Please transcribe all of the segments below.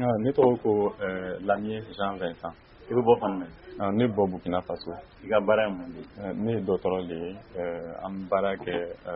Ne tɔgɔ ko Lamiye Jean Vincent. I bɛ bɔ fan jumɛn? Ne bɔ Burkina Faso. I ka baara ye mun ye? Ne ye dɔgɔtɔrɔ de ye. An bɛ baara kɛ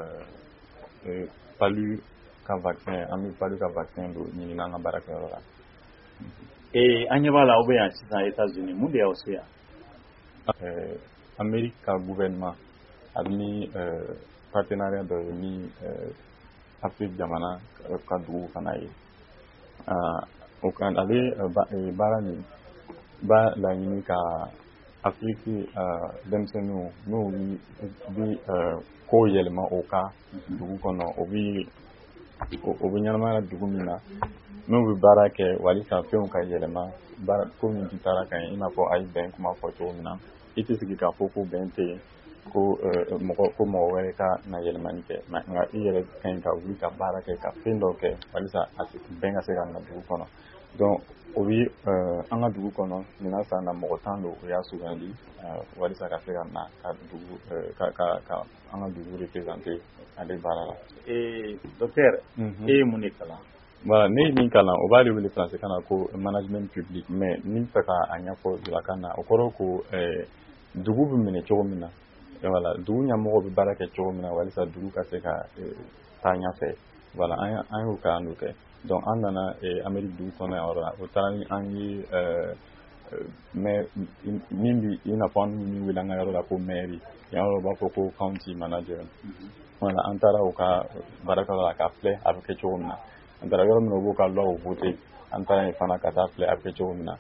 palu ka vaccin, an bɛ palu ka vaccin don ɲini an ka baarakɛyɔrɔ la. An ɲɛ b'a la aw bɛ yan sisan États-Unis, mun de y'aw se yan? Amérique ka gouvernement a bɛ ni partenariat dɔ ye ni Afrique jamana ka dugu fana ye. O kan ale baara nin ba laɲini ka Afrique denmisɛnninw n'u bi ko yɛlɛma o ka dugu kɔnɔ o bɛ ɲɛnamaya dugu min na n'u bɛ baara kɛ wali ka fɛnw ka yɛlɛma ko min tɛ taara ka ɲɛ i n'a fɔ a ye bɛn kuma fɔ cogo min na i tɛ sigi k'a fɔ ko bɛn tɛ yen ko mɔgɔ wɛrɛ ka na yɛlɛmani kɛ nka i yɛrɛ ka ɲi ka wuli ka baara kɛ ka fɛn dɔw kɛ walisa bɛn ka se ka na dugu kɔnɔ donc o bi an ka dugu kɔnɔ nin san na mɔgɔ 10 don o y'a sugandi walisa ka se ka na ka dugu ka an ka dugu représenter ale baara la. Docteur e ye mun de kalan? Voilà, ne ye min kalan o b'ale wele français kan na ko management public mais ni n fɛ ka a ɲɛfɔ dulakan na o kɔrɔ ko dugu bɛ minɛ cogo min na voilà dugu ɲɛmɔgɔ bɛ baara kɛ cogo min na walisa dugu ka se ka taa ɲɛfɛ voilà an y'o kalan dɔ kɛ donc an nana Amérique dugu kɔnɔ yan yɔrɔ la o taara ni an ye mais min bi i n'a fɔ an min wele an ka yɔrɔ la ko mairie yan yɔrɔ b'a fɔ ko county manager voilà an taara o ka baarakɛyɔrɔ la ka filɛ a bɛ kɛ cogo min na an taara yɔrɔ min na u b'o ka loi voter an taara yen fana ka taa filɛ a bɛ kɛ cogo min na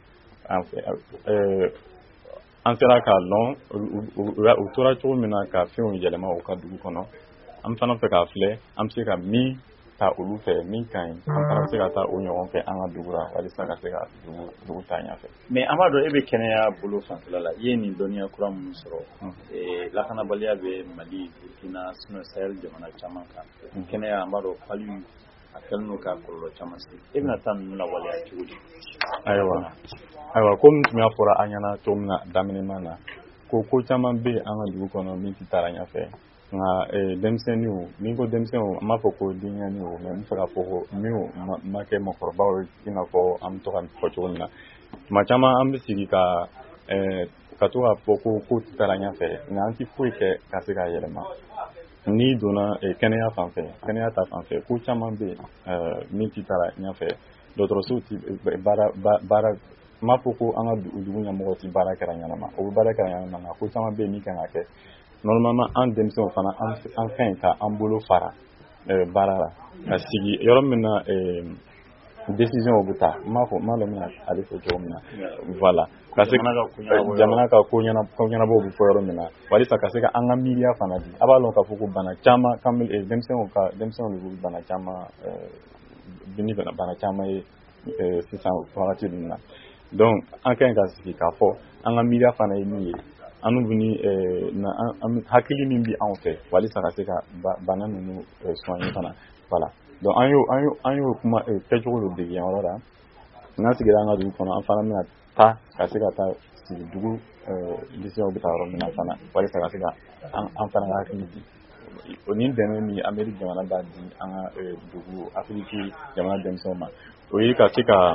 an sera k'a lɔn u tora cogo min na ka fɛnw yɛlɛma o ka dugu kɔnɔ an fana fɛ k'a filɛ an bɛ se ka min ta olu fɛ min ka ɲi an fana bɛ se ka taa o ɲɔgɔn fɛ an ka dugu la walisa ka se ka dugu taa ɲɛfɛ. mais an b'a dɔn e bɛ kɛnɛya bolo fanfɛla la i ye nin dɔnniya kura minnu sɔrɔ lakanabaliya bɛ Mali Burkina sinon Sahel jamana caman kan kɛnɛya an b'a dɔn palu a kɛlen don ka kɔlɔlɔ caman se e bɛna taa ninnu lawaleya cogo di? Ayiwa komi tun y'a fɔra an ɲɛna cogo min na daminɛman na ko caman bɛ an ka dugu kɔnɔ min tɛ taara ɲɛfɛ nka denmisɛnninw ni ko denmisɛnninw an b'a fɔ ko denɲɛrɛninw mais n bɛ fɛ k'a fɔ ko minnu ma kɛ mɔgɔkɔrɔbaw ye i n'a fɔ an bɛ to ka fɔ cogo min na tuma caman an bɛ sigi ka to k'a fɔ ko tɛ taara ɲɛfɛ nka an tɛ foyi kɛ ka se k'a yɛlɛma n'i donna kɛnɛya fanfɛ kɛnɛya ta fanfɛ ko caman bɛ min tɛ taara ɲɛfɛ dɔgɔtɔrɔsow tɛ baara n m'a fɔ ko an ka dugu ɲɛmɔgɔ tɛ baara kɛra ɲɛnama o bɛ baara kɛra ɲɛnama nka ko caman bɛ yen min kan ka kɛ normalement an denmisɛnw fana an ka ɲi ka an bolo fara baara la ka sigi yɔrɔ min na décision bɛ ta n m'a dɔn min na ale fɔ cogo min na voilà ka se jamana ka ko ɲɛnabɔw bɛ fɔ yɔrɔ min na walisa ka se ka an ka miiriya fana di a b'a dɔn k'a fɔ ko bana caman denmisɛnw de bɛ bana caman ni bana caman ye sisan wagati ninnu na donc an ka ɲi ka sigi k'a fɔ an ka miiriya fana ye min ye an bɛ hakili min bɛ anw fɛ walisa ka se ka bana ninnu soigner fana voilà donc an y'o kuma kɛcogo dɔ dege yan yɔrɔ la n'an sigira an ka dugu kɔnɔ an fana bɛna taa ka se ka taa sigi dugu lycéens bɛ taa yɔrɔ min na fana walisa ka se ka an fana ka hakili di o ni dɛmɛ min Amérique jamana b'a di an ka dugu Afiriki jamana denmisɛnw ma o ye ka se ka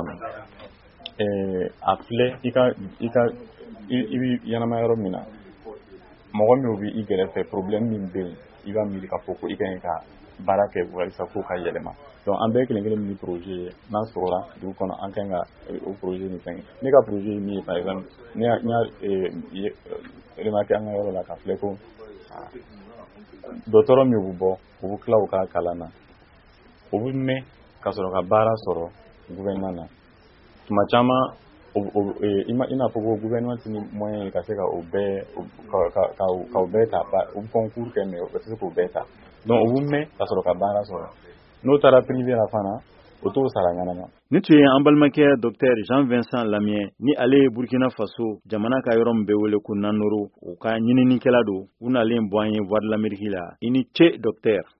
a filɛ i bɛ ɲɛnamaya yɔrɔ min na mɔgɔ min bɛ i kɛrɛfɛ problème min bɛ yen i b'a miiri k'a fɔ ko i ka ɲi ka baara kɛ walisa ko ka yɛlɛma donc an bɛɛ kelen kelen min projet ye n'an sɔrɔla dugu kɔnɔ an kan ka o projet nin fɛn ne ka projet ye min ye par exemple ne y'a remarqué an ka yɔrɔ la ka filɛ ko dɔgɔtɔrɔ min bɛ bɔ u bɛ tila u ka kalan na u bɛ mɛn ka sɔrɔ ka baara sɔrɔ gouvernement na tuma caman i n'a fɔ ko gouvernement tɛ ni moyen ye ka se ka o bɛɛ ta u bɛ concours kɛ mais u tɛ se k'o bɛɛ ta donc u bɛ mɛn ka sɔrɔ ka baara sɔrɔ n'o taara privé la fana o t'o sara ɲɛnama. Ni tun ye an balimakɛ Docteur Jean Vincent Lamiye ni ale ye Burkina Faso jamana ka yɔrɔ min bɛ wele ko Nanoro u ka ɲininikɛla don u nalen bɔ an ye Voix de l'Amérique la i ni ce Docteur.